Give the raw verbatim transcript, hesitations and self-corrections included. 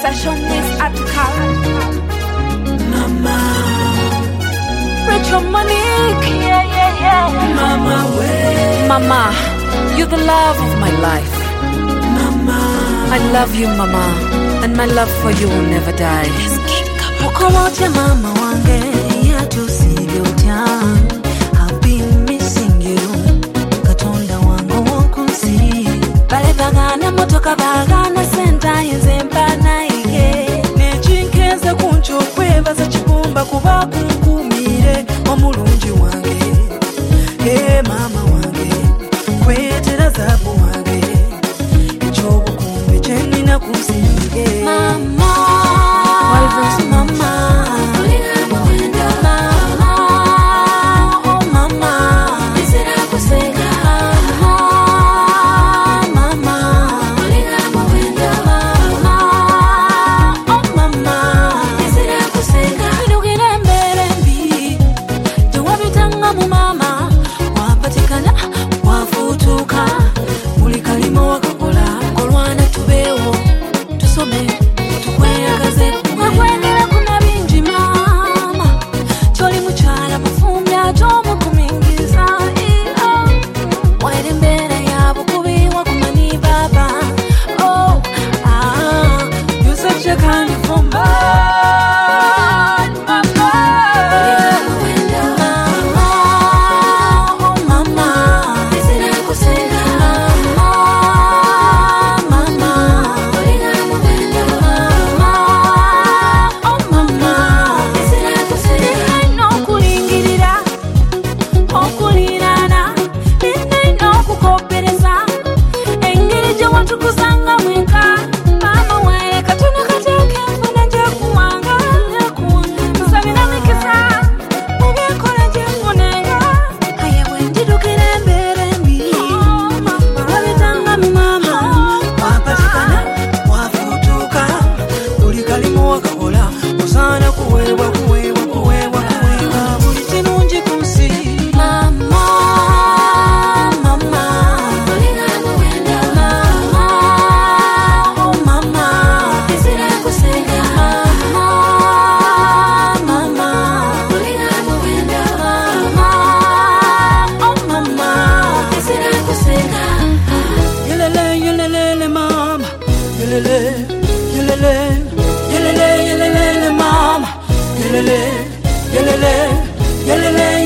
session is article. Mama, Rachel Monique, yeah, yeah, yeah. Mama, way. Mama, you're the love of my life. Mama, I love you, Mama, and my love for you will never die. Ukolote mama wange, ya tusiliotya. I've been missing you, katonda wangu wakunsi. Bale bagana motoka bagana senta yenzempa na ige. Nejinkeze kuncho kweba za chibumba kuba kunkumire omulungi wange. Hey mama wange, kwetera zabu wange. Echobu kumbe cheni na kusinge. Mama, walvus mama. Yelele, yelele, mama. Yelele, yelele, yelele, yelele.